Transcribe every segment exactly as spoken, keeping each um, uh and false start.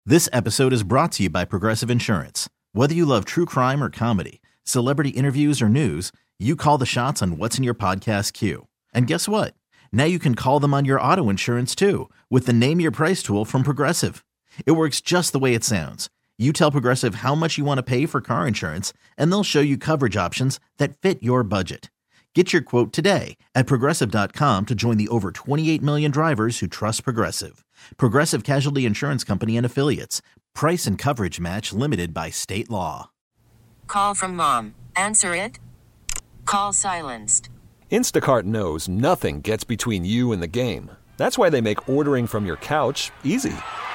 This episode is brought to you by Progressive Insurance. Whether you love true crime or comedy, celebrity interviews or news, you call the shots on what's in your podcast queue. And guess what? Now you can call them on your auto insurance too with the Name Your Price tool from Progressive. It works just the way it sounds. You tell Progressive how much you want to pay for car insurance, and they'll show you coverage options that fit your budget. Get your quote today at Progressive dot com to join the over twenty-eight million drivers who trust Progressive. Progressive Casualty Insurance Company and Affiliates. Price and coverage match limited by state law. Call from mom. Answer it. Call silenced. Instacart knows nothing gets between you and the game. That's why they make ordering from your couch easy.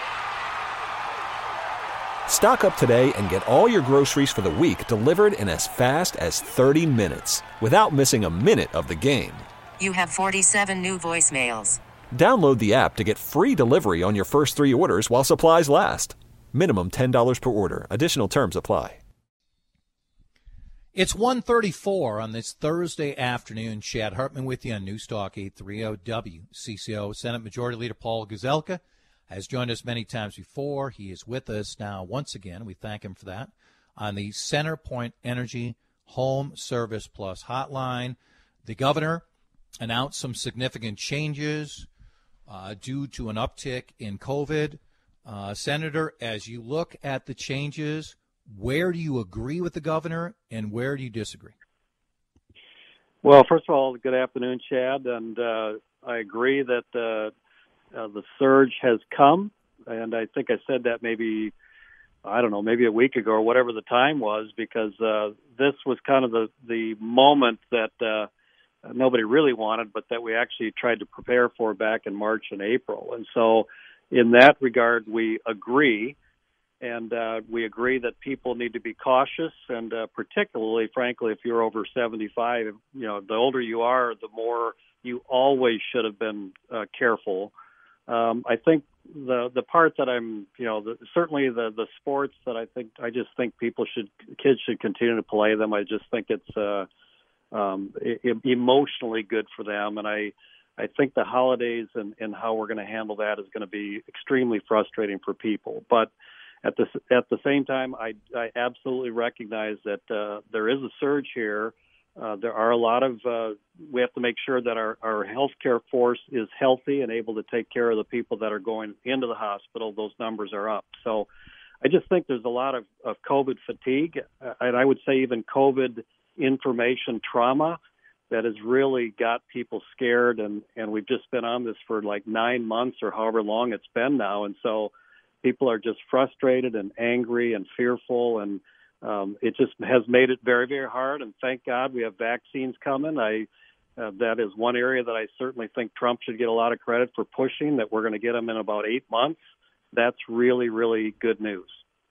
Stock up today and get all your groceries for the week delivered in as fast as thirty minutes without missing a minute of the game. You have forty-seven new voicemails. Download the app to get free delivery on your first three orders while supplies last. Minimum ten dollars per order. Additional terms apply. It's one thirty-four on this Thursday afternoon. Chad Hartman with you on Newstalk eight thirty W C C O. Senate Majority Leader Paul Gazelka has joined us many times before. He is with us now once again. We thank him for that. On the CenterPoint Energy Home Service Plus hotline, the governor announced some significant changes uh, due to an uptick in COVID. Uh, Senator, as you look at the changes, where do you agree with the governor and where do you disagree? Well, first of all, good afternoon, Chad. And uh, I agree that uh, uh, the surge has come. And I think I said that maybe, I don't know, maybe a week ago or whatever the time was, because uh, this was kind of the, the moment that uh, nobody really wanted, but that we actually tried to prepare for back in March and April. And so in that regard, we agree. And uh, we agree that people need to be cautious, and uh, particularly, frankly, if you're over seventy-five, you know, the older you are, the more you always should have been uh, careful. Um, I think the the part that I'm, you know, the, certainly the the sports that I think I just think people should, kids should continue to play them. I just think it's uh, um, e- emotionally good for them, and I. I think the holidays and, and how we're going to handle that is going to be extremely frustrating for people. But at the at the same time, I, I absolutely recognize that uh, there is a surge here. Uh, there are a lot of uh, we have to make sure that our, our healthcare force is healthy and able to take care of the people that are going into the hospital. Those numbers are up. So I just think there's a lot of, of COVID fatigue, uh, and I would say even COVID information trauma that has really got people scared, and, and we've just been on this for like nine months or however long it's been now, and so people are just frustrated and angry and fearful, and um, it just has made it very, very hard, and thank God we have vaccines coming. I uh, that is one area that I certainly think Trump should get a lot of credit for pushing, that we're going to get them in about eight months. That's really, really good news.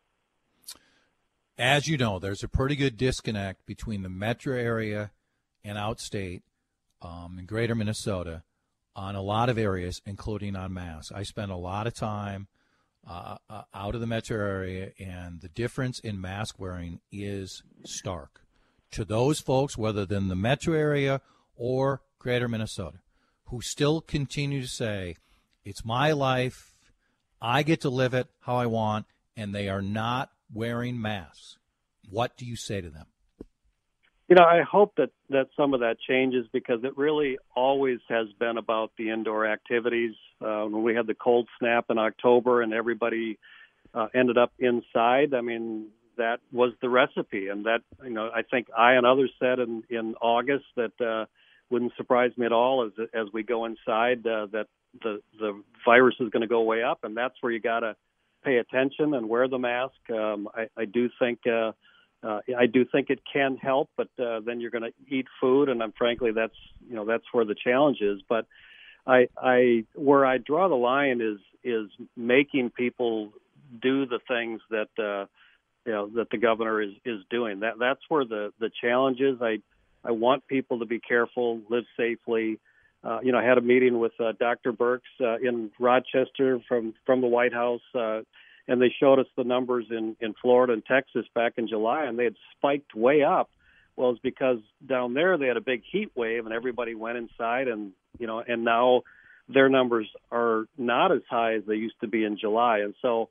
As you know, there's a pretty good disconnect between the metro area and outstate um, in greater Minnesota on a lot of areas, including on masks. I spend a lot of time uh, uh, out of the metro area, and the difference in mask wearing is stark. To those folks, whether they're in the metro area or greater Minnesota, who still continue to say, it's my life, I get to live it how I want, and they are not wearing masks. What do you say to them? You know, I hope that, that some of that changes, because it really always has been about the indoor activities. Uh, when we had the cold snap in October and everybody uh, ended up inside, I mean, that was the recipe. And that, you know, I think I and others said in, in August that uh, wouldn't surprise me at all as as we go inside uh, that the, the virus is going to go way up. And that's where you got to pay attention and wear the mask. Um, I, I do think uh, Uh, I do think it can help, but uh, then you're going to eat food, and I'm, frankly, that's you know that's where the challenge is. But I, I where I draw the line is is making people do the things that uh, you know that the governor is, is doing. That that's where the, the challenge is. I I want people to be careful, live safely. Uh, you know, I had a meeting with uh, Doctor Birx uh, in Rochester from from the White House. Uh, And they showed us the numbers in, in Florida and Texas back in July, and they had spiked way up. Well, it's because down there they had a big heat wave, and everybody went inside, and you know, and now their numbers are not as high as they used to be in July. And so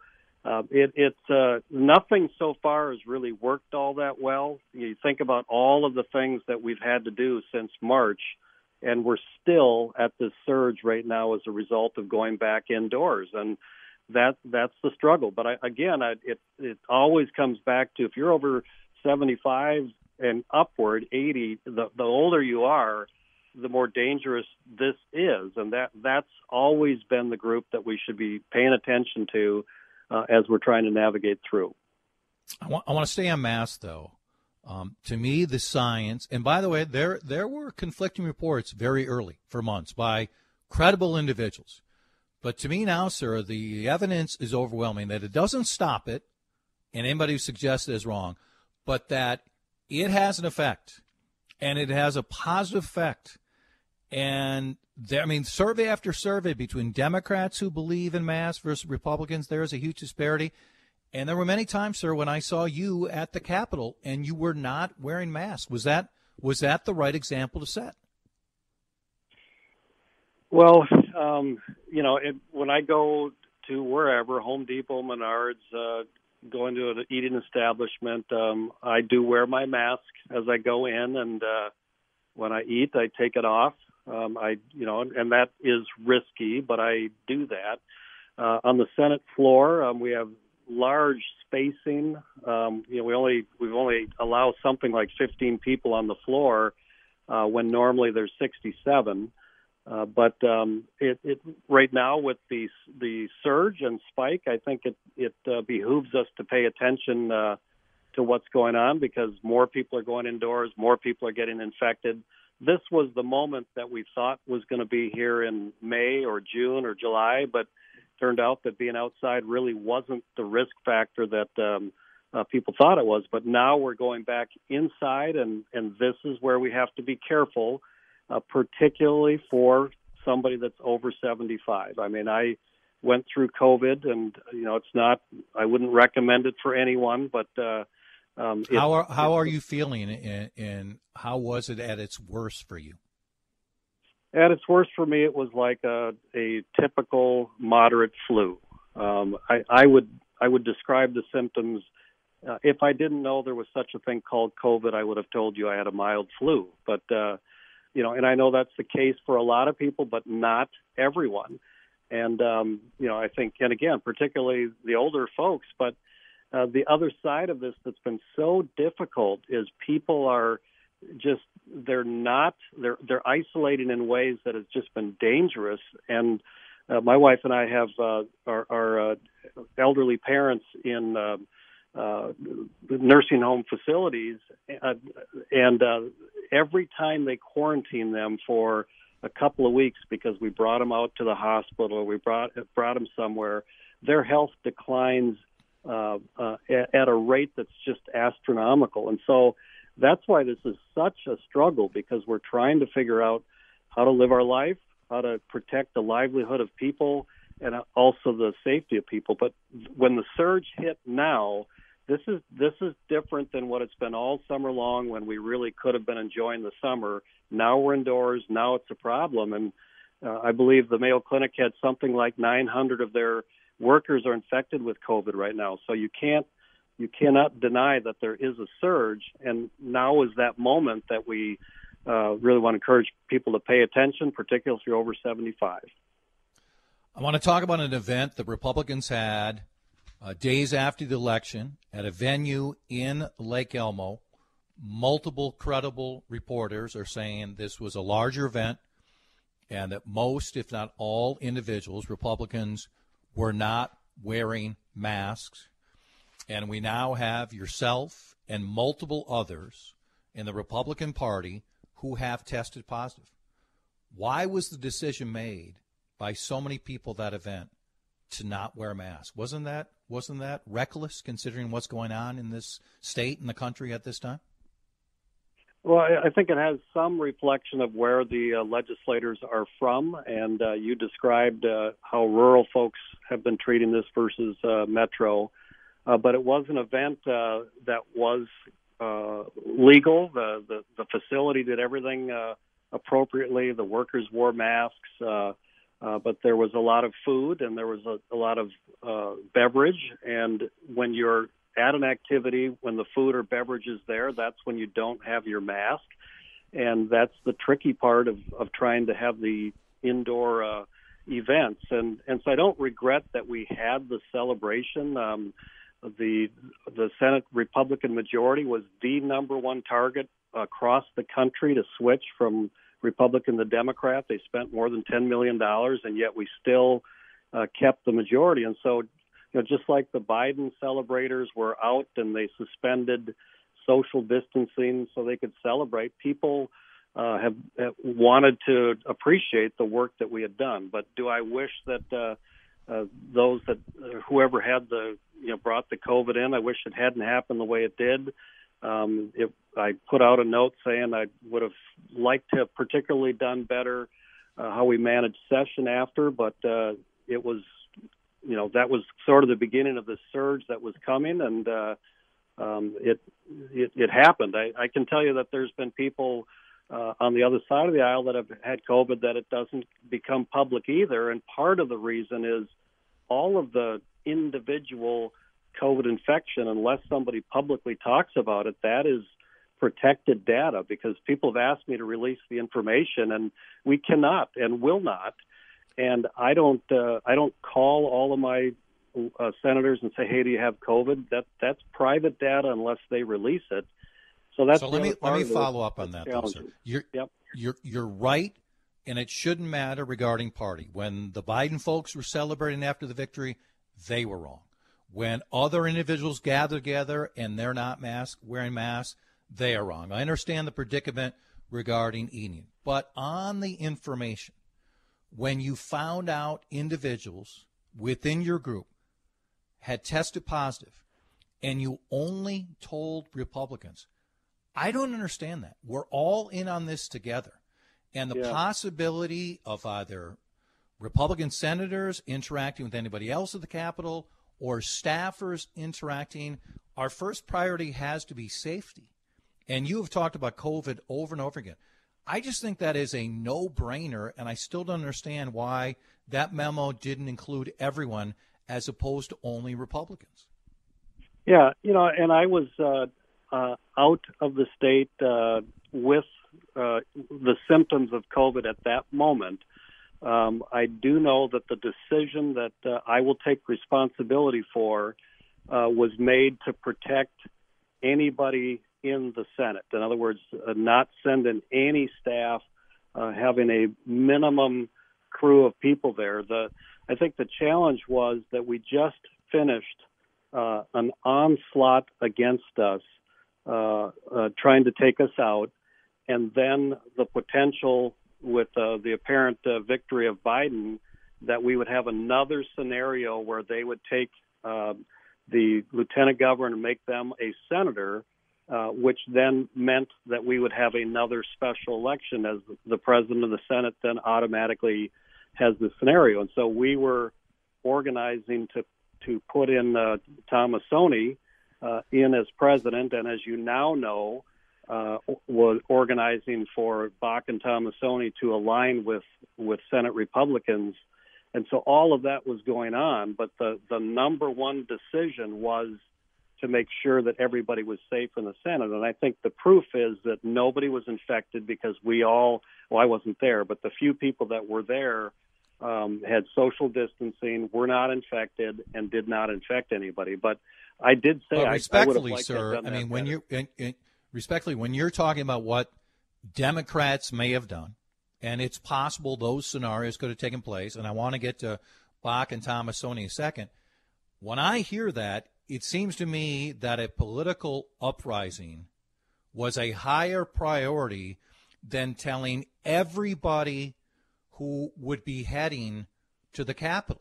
Uh, it, it's uh, nothing so far has really worked all that well. You think about all of the things that we've had to do since March, and we're still at this surge right now as a result of going back indoors, and that that's the struggle. But I, again, I, it it always comes back to if you're over seventy-five and upward, eighty, the the older you are, the more dangerous this is, and that that's always been the group that we should be paying attention to uh, as we're trying to navigate through. I want I want to stay on masks, though. Um, to me, the science, and by the way, there there were conflicting reports very early for months by credible individuals. But to me now, sir, the evidence is overwhelming that it doesn't stop it, and anybody who suggests it is wrong, but that it has an effect, and it has a positive effect. And there, I mean, survey after survey between Democrats who believe in masks versus Republicans, there is a huge disparity. And there were many times, sir, when I saw you at the Capitol and you were not wearing masks. Was that was that the right example to set? Well, um, you know, it, when I go to wherever, Home Depot, Menards, uh, going to an eating establishment, um, I do wear my mask as I go in, and uh, when I eat, I take it off. Um, I, you know, and that is risky, but I do that. Uh, on the Senate floor, um, we have large spacing. Um, you know, we only we've only allow something like fifteen people on the floor uh, when normally there's sixty-seven. Uh, but um, it, it right now with the the surge and spike, I think it it uh, behooves us to pay attention uh, to what's going on because more people are going indoors, more people are getting infected. This was the moment that we thought was going to be here in May or June or July, but turned out that being outside really wasn't the risk factor that um, uh, people thought it was. But now we're going back inside, and, and this is where we have to be careful, uh, particularly for somebody that's over seventy-five. I mean, I went through COVID, and, you know, it's not, I wouldn't recommend it for anyone, but uh, um, it, how are how are you feeling, and, and how was it at its worst for you? At its worst for me, it was like a, a typical moderate flu. Um, I, I would I would describe the symptoms. Uh, if I didn't know there was such a thing called COVID, I would have told you I had a mild flu. But uh, you know, and I know that's the case for a lot of people, but not everyone. And um, you know, I think, and again, particularly the older folks. But uh, the other side of this that's been so difficult is people are just they're not they're they're isolating in ways that has just been dangerous. And uh, my wife and I have uh, our, our uh, elderly parents in uh, uh, nursing home facilities, uh, and uh, every time they quarantine them for a couple of weeks because we brought them out to the hospital or we brought brought them somewhere, their health declines uh, uh, at, at a rate that's just astronomical. And so that's why this is such a struggle, because we're trying to figure out how to live our life, how to protect the livelihood of people, and also the safety of people. But when the surge hit now, this is this is different than what it's been all summer long when we really could have been enjoying the summer. Now we're indoors. Now it's a problem. And uh, I believe the Mayo Clinic had something like nine hundred of their workers are infected with COVID right now. So you can't You cannot deny that there is a surge, and now is that moment that we uh, really want to encourage people to pay attention, particularly if you're over seventy-five. I want to talk about an event that Republicans had uh, days after the election at a venue in Lake Elmo. Multiple credible reporters are saying this was a larger event and that most, if not all, individuals, Republicans, were not wearing masks. And we now have yourself and multiple others in the Republican Party who have tested positive. Why was the decision made by so many people at that event to not wear masks? Wasn't that wasn't that reckless considering what's going on in this state and the country at this time? Well, I think it has some reflection of where the uh, legislators are from, and uh, you described uh, how rural folks have been treating this versus uh, metro. Uh, but it was an event uh, that was uh, legal. The, the the facility did everything uh, appropriately. The workers wore masks. Uh, uh, but there was a lot of food and there was a, a lot of uh, beverage. And when you're at an activity, when the food or beverage is there, that's when you don't have your mask. And that's the tricky part of, of trying to have the indoor uh, events. And, and so I don't regret that we had the celebration. Um, the the Senate Republican majority was the number one target across the country to switch from Republican to Democrat. They spent more than ten million dollars, and yet we still uh, kept the majority. And so, you know, just like the Biden celebrators were out and they suspended social distancing so they could celebrate, people uh, have, have wanted to appreciate the work that we had done. But do I wish that uh, uh, those that uh, whoever had the you know brought the COVID in, I wish it hadn't happened the way it did. Um, if I put out a note saying I would have liked to have particularly done better uh, how we managed session after, but uh, it was, you know, that was sort of the beginning of the surge that was coming, and uh, um, it, it it happened. I, I can tell you that there's been people uh, on the other side of the aisle that have had COVID that it doesn't become public either, and part of the reason is all of the individual COVID infection, unless somebody publicly talks about it, that is protected data, because people have asked me to release the information, and we cannot and will not. And I don't, uh, I don't call all of my uh, senators and say, "Hey, do you have COVID?" That that's private data unless they release it. So that's so. Let me let me follow up on that, though, sir. You're yep. you're you're right, and it shouldn't matter regarding party. When the Biden folks were celebrating after the victory, they were wrong. When other individuals gather together and they're not masked, wearing masks, they are wrong. I understand the predicament regarding eating. But on the information, when you found out individuals within your group had tested positive and you only told Republicans, I don't understand that. We're all in on this together. And the yeah. possibility of either Republican senators interacting with anybody else at the Capitol or staffers interacting, our first priority has to be safety. And you have talked about COVID over and over again. I just think that is a no-brainer, and I still don't understand why that memo didn't include everyone as opposed to only Republicans. Yeah, you know, and I was uh, uh, out of the state uh, with uh, the symptoms of COVID at that moment. Um, I do know that the decision that uh, I will take responsibility for uh, was made to protect anybody in the Senate. In other words, uh, not sending any staff, uh, having a minimum crew of people there. The I think the challenge was that we just finished uh, an onslaught against us, uh, uh, trying to take us out, and then the potential with uh, the apparent uh, victory of Biden, that we would have another scenario where they would take uh, the lieutenant governor and make them a senator, uh, which then meant that we would have another special election, as the president of the Senate then automatically has the scenario. And so we were organizing to to put in uh, Tom Masoni uh, in as president, and as you now know, Uh, was organizing for Bach and Tomassoni to align with, with Senate Republicans. And so all of that was going on, but the, the number one decision was to make sure that everybody was safe in the Senate. And I think the proof is that nobody was infected because we all, well, I wasn't there, but the few people that were there um, had social distancing, were not infected, and did not infect anybody. But I did say, but I, respectfully, I would have liked sir, to have done I mean, that when better. you in, in, Respectfully, when you're talking about what Democrats may have done, and it's possible those scenarios could have taken place, and I want to get to Bach and Tomassoni in a second, when I hear that, it seems to me that a political uprising was a higher priority than telling everybody who would be heading to the Capitol.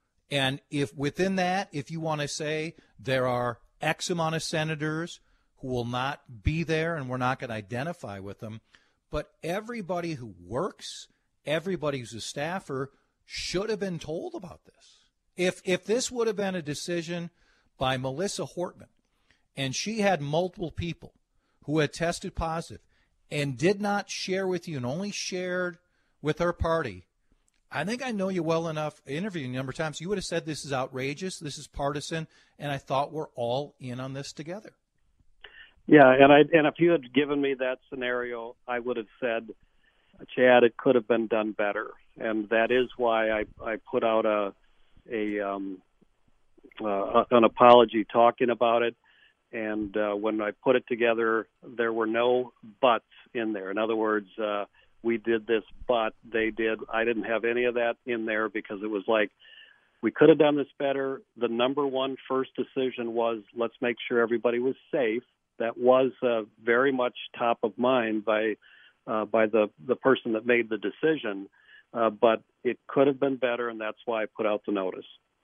And if within that, if you want to say there are X amount of senators who will not be there and we're not going to identify with them, but everybody who works, everybody who's a staffer should have been told about this. If if this would have been a decision by Melissa Hortman, and she had multiple people who had tested positive and did not share with you and only shared with her party, I think I know you well enough, interviewing you a number of times. You would have said this is outrageous, this is partisan, and I thought we're all in on this together. Yeah, and I and if you had given me that scenario, I would have said, Chad, it could have been done better, and that is why I, I put out a a um, uh, an apology talking about it. And uh, when I put it together, there were no buts in there. In other words, uh, we did this, but they did. I didn't have any of that in there because it was like, we could have done this better. The number one first decision was, let's make sure everybody was safe. That was uh, very much top of mind by uh, by the, the person that made the decision. Uh, but it could have been better, and that's why I put out the notice.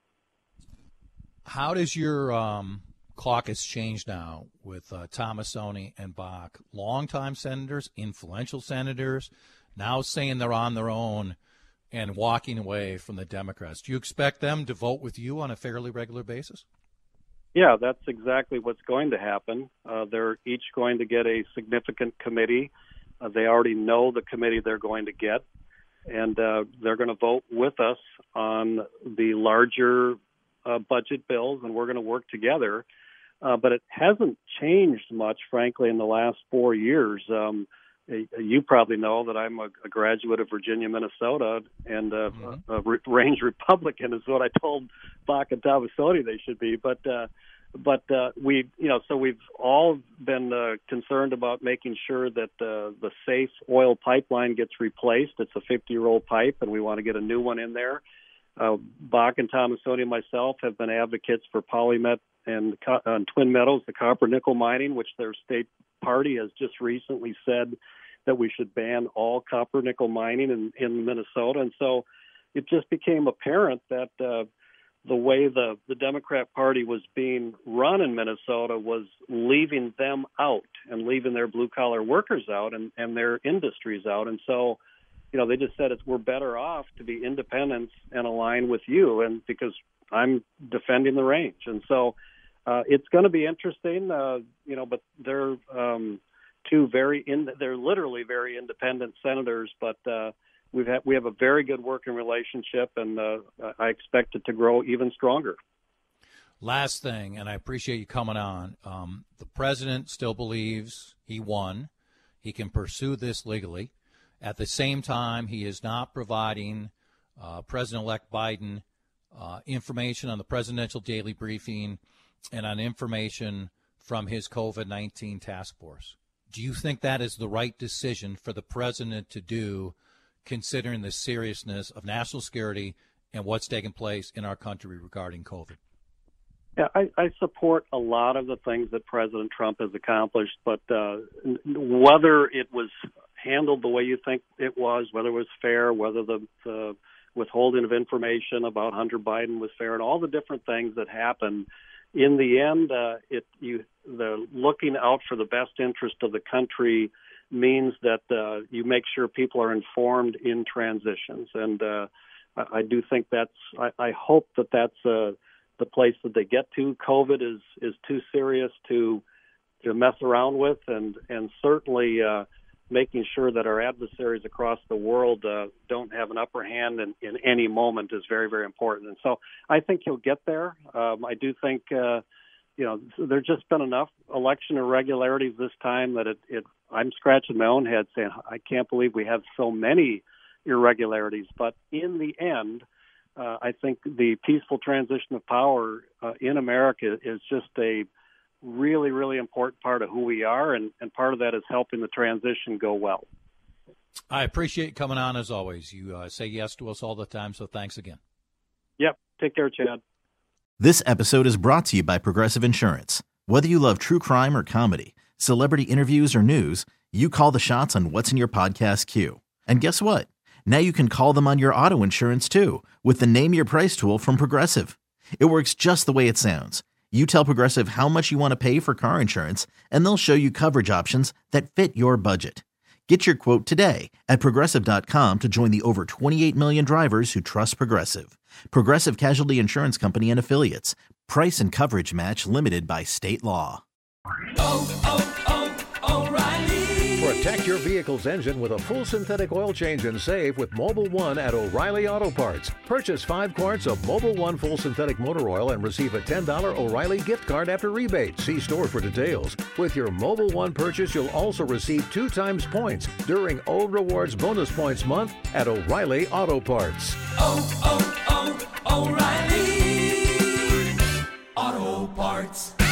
How does your um, caucus change now with uh, Tomassoni and Bach? Longtime senators, influential senators, now saying they're on their own and walking away from the Democrats. Do you expect them to vote with you on a fairly regular basis? Yeah, that's exactly what's going to happen. Uh, they're each going to get a significant committee. Uh, they already know the committee they're going to get, and uh, they're going to vote with us on the larger uh, budget bills, and we're going to work together. Uh, but it hasn't changed much, frankly, in the last four years. Um, you probably know that I'm a, a graduate of Virginia, Minnesota, and uh, mm-hmm. a, a range Republican is what I told Bach and Tomassoni they should be. But uh, but uh, we, you know, so we've all been uh, concerned about making sure that uh, the SAFE oil pipeline gets replaced. It's a fifty-year-old pipe, and we want to get a new one in there. Uh, Bach and Tomassoni and myself have been advocates for Polymet and uh, Twin Meadows, the copper nickel mining, which their state party has just recently said that we should ban all copper nickel mining in, in Minnesota. And so it just became apparent that uh, the way the, the Democrat Party was being run in Minnesota was leaving them out and leaving their blue-collar workers out and, and their industries out. And so, you know, they just said it's, we're better off to be independents and align with you, and because I'm defending the range. And so uh, it's going to be interesting, uh, you know, but they're um, two very, in, they're literally very independent senators, but uh, we've had, we have a very good working relationship, and uh, I expect it to grow even stronger. Last thing, and I appreciate you coming on. Um, the president still believes he won. He can pursue this legally. At the same time, he is not providing uh, President-elect Biden uh, information on the presidential daily briefing and on information from his COVID nineteen task force. Do you think that is the right decision for the president to do, considering the seriousness of national security and what's taking place in our country regarding COVID? Yeah, I, I support a lot of the things that President Trump has accomplished, but uh, whether it was handled the way you think it was, whether it was fair, whether the, the withholding of information about Hunter Biden was fair, and all the different things that happened, in the end, uh, it you the looking out for the best interest of the country means that uh, you make sure people are informed in transitions, and uh, I, I do think that's. I, I hope that that's uh, the place that they get to. COVID is is too serious to to mess around with, and and certainly uh, making sure that our adversaries across the world uh, don't have an upper hand in, in any moment is very, very important. And so I think he'll get there. Um, I do think, uh, you know, there's just been enough election irregularities this time that it, it I'm scratching my own head saying, I can't believe we have so many irregularities. But in the end, uh, I think the peaceful transition of power uh, in America is just a really, really important part of who we are, and, and part of that is helping the transition go well. I appreciate you coming on, as always. You uh, say yes to us all the time, so thanks again. Yep. Take care, Chad. This episode is brought to you by Progressive Insurance. Whether you love true crime or comedy, celebrity interviews or news, you call the shots on what's in your podcast queue. And guess what? Now you can call them on your auto insurance, too, with the Name Your Price tool from Progressive. It works just the way it sounds. You tell Progressive how much you want to pay for car insurance, and they'll show you coverage options that fit your budget. Get your quote today at Progressive dot com to join the over twenty-eight million drivers who trust Progressive. Progressive Casualty Insurance Company and Affiliates. Price and coverage match limited by state law. Oh, oh, oh, O'Reilly. For Protect your vehicle's engine with a full synthetic oil change and save with Mobil one at O'Reilly Auto Parts. Purchase five quarts of Mobil one full synthetic motor oil and receive a ten dollars O'Reilly gift card after rebate. See store for details. With your Mobil one purchase, you'll also receive two times points during O Rewards Bonus Points Month at O'Reilly Auto Parts. Oh, oh, oh, O'Reilly Auto Parts.